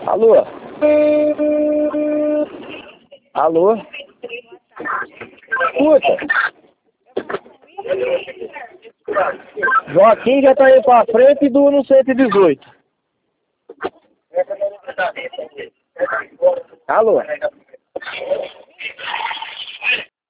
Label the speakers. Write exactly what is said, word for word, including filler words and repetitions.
Speaker 1: Alô? Alô? Escuta. Joaquim já tá aí pra frente do no cento e dezoito. Alô?